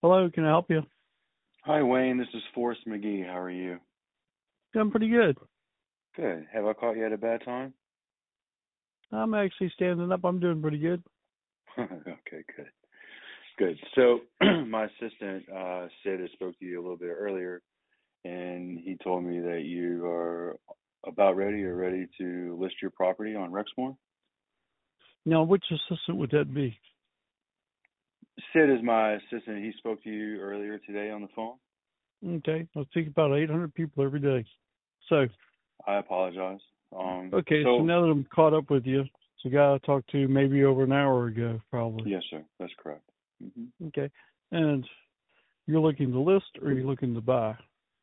Hello, can I help you? Hi, Wayne. This is Forrest McGee. How are you? I'm pretty good. Good. Have I caught you at a bad time? I'm actually standing up. I'm doing pretty good. Okay, good. Good. So, my assistant, Sid, has spoke to you a little bit earlier, and he told me that you are about ready or ready to list your property on Rexmore. Now, which assistant would that be? Sid is my assistant. He spoke to you earlier today on the phone. Okay, I speak about 800 people every day. So, I apologize. okay, so So, now that I'm caught up with you, it's a guy I talked to maybe over an hour ago, probably. yes, sir. That's correct. hmm Okay, and you're looking to list or you're looking to buy?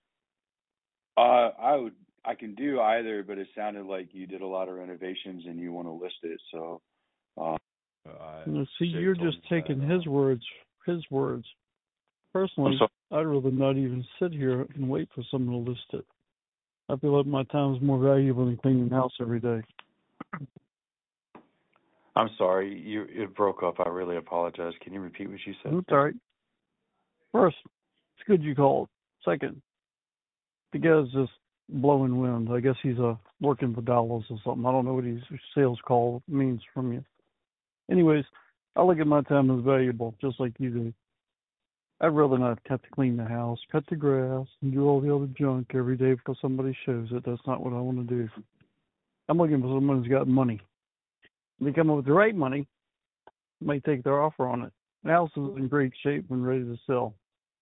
I can do either, but it sounded like you did a lot of renovations and you want to list it. So, uh, See, Sid you're told just me that. taking his words. His words. I'm Personally, sorry. I'd rather not even sit here and wait for someone to list it. I feel like my time is more valuable than cleaning the house every day. I'm sorry. It broke up. I really apologize. Can you repeat what you said, That's all please? right. First, it's good you called. Second, the guy's just blowing wind. I guess he's working for dollars or something. I don't know what his sales call means from you. Anyways, I look at my time as valuable, just like you do. I'd rather not have to clean the house, cut the grass, and do all the other junk every day because somebody shows it. That's not what I want to do. I'm looking for someone who's got money. When they come up with the right money, might take their offer on it. The house is in great shape and ready to sell.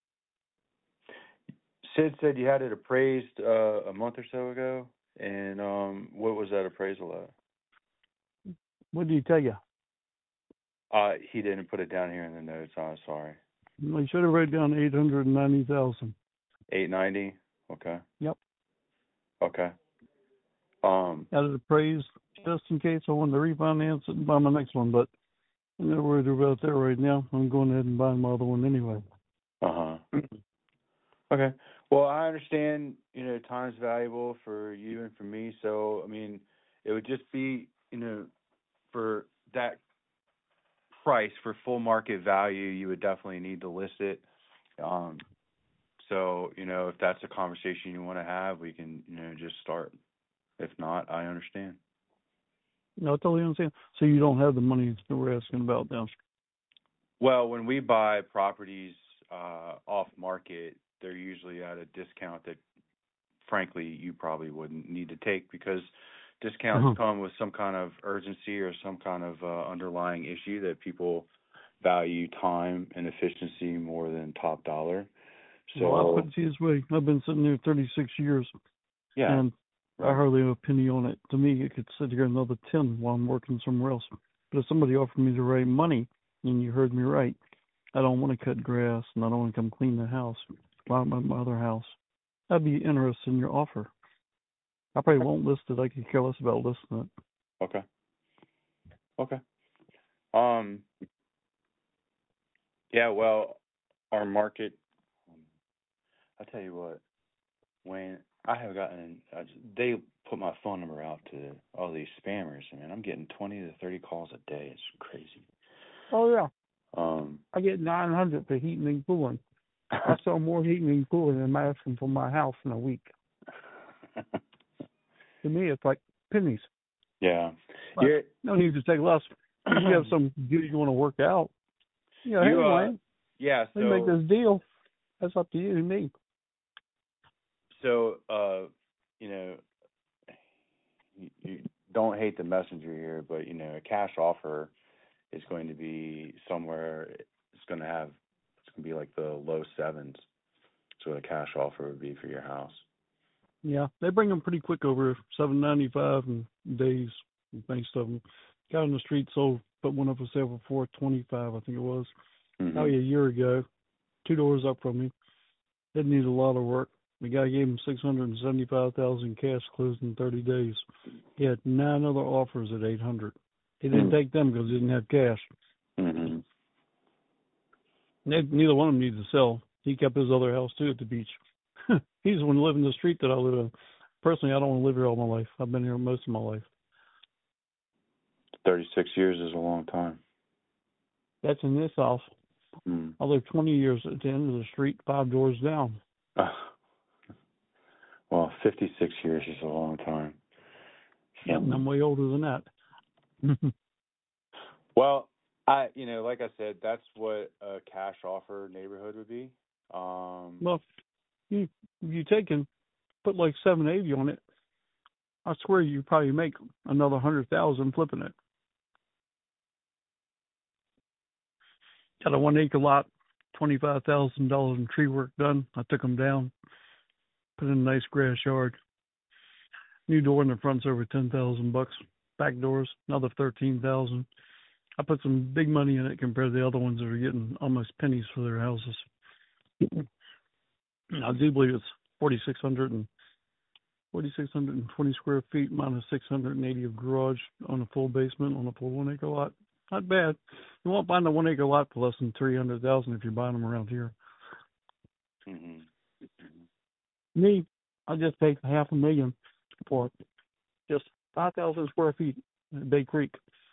Sid said you had it appraised a month or so ago, and what was that appraisal at? What do you tell you? He didn't put it down here in the notes. I'm sorry. I should have wrote down 890,000. 890. Okay. Yep. Okay. Had it appraised just in case I wanted to refinance it and buy my next one, but I'm not worried about that right now. I'm going ahead and buying my other one anyway. Uh huh. Okay. Well, I understand. Time's valuable for you and for me. So, I mean, it would just be, for that price for full market value, you would definitely need to list it. Um, so, if that's a conversation you want to have, we can, just start. If not, I understand. No, I totally understand. So you don't have the money that we're asking about now. Well, when we buy properties off market, they're usually at a discount that, frankly, you probably wouldn't need to take because discounts come with some kind of urgency or some kind of underlying issue that people value time and efficiency more than top dollar. Well, I'll put So, it this way. I've been sitting here 36 years, yeah, and I right. hardly have a penny on it. To me, it could sit here another 10 while I'm working somewhere else. But if somebody offered me the right money, and you heard me right, I don't want to cut grass, and I don't want to come clean the house, buy my other house. I'd be interested in your offer. I probably Okay. won't list it. I could care less about listing it. Okay. Okay. Um, yeah, well, our market, I'll tell you what, Wayne, I have gotten, they put my phone number out to all these spammers. I mean, I'm getting 20 to 30 calls a day. It's crazy. Oh, yeah. Um, I get 900 for heating and cooling. I sell more heating and cooling than I'm asking for my house in a week. To me, it's like pennies. yeah. But You're, no need to take less. If you have some deal you want to work out, hey, you, Wayne, yeah, we make so, this deal. That's up to you and me. so, you know, you don't hate the messenger here, but, a cash offer is going to be somewhere, it's going to be like the low sevens. So a cash offer would be for your house. Yeah, they bring them pretty quick over, $7.95 in days. Most of them. Guy on the street sold, put one up for sale for $4.25, I think it was. Mm-hmm. Probably a year ago. 2 doors up from me. Didn't need a lot of work. The guy gave him $675,000 cash, closed in 30 days. He had 9 other offers at 800. He didn't take them because he didn't have cash. Mm-hmm. Neither one of them needed to sell. He kept his other house too at the beach. He's the one living the street that I live in. Personally, I don't want to live here all my life. I've been here most of my life. 36 years is a long time. That's in this house. Hmm. I lived 20 years at the end of the street, 5 doors down. Well, 56 years is a long time. So. Yep, and I'm way older than that. Well, like I said, that's what a cash offer neighborhood would be. Well, you take and put like 780 on it, I swear you probably make another 100,000 flipping it. Got a 1 acre lot, $25,000 in tree work done. I took them down, put in a nice grass yard. New door in the front's over $10,000. Back doors, another 13,000. I put some big money in it compared to the other ones that are getting almost pennies for their houses. I do believe it's 4,620 square feet minus 680 of garage on a full basement on a full 1 acre lot. Not bad. You won't find a 1 acre lot for less than 300,000 if you're buying them around here. Mm-hmm. Me, I just paid $500,000 for just 5,000 square feet at Bay Creek.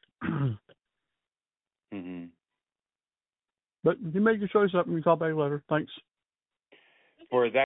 Mm-hmm. But you make your choice up and you call back later. Thanks. For that.